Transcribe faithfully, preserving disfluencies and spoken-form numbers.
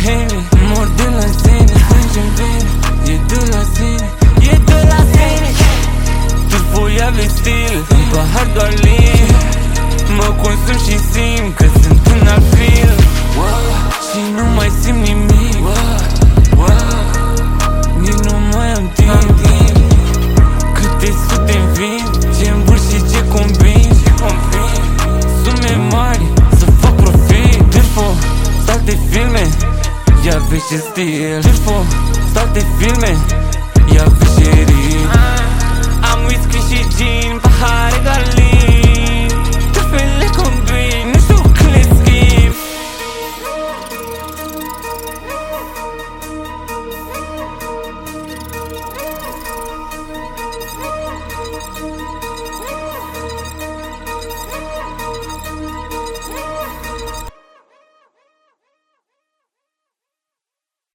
heavy. Mor de la sine, sânge-mi vine. E de la sine, e de la sine. Turfoia de stil, în pahar doar lin. Mă consum și simt că sunt un alt film. Și nu mai simt nimic. Nici nu mai am timp. Câte sute-mi vin, ce îmbur și ce combin. Sume mari, să fac profit. Turfo, state filme, ia vezi ce stil. Turfo, state filme,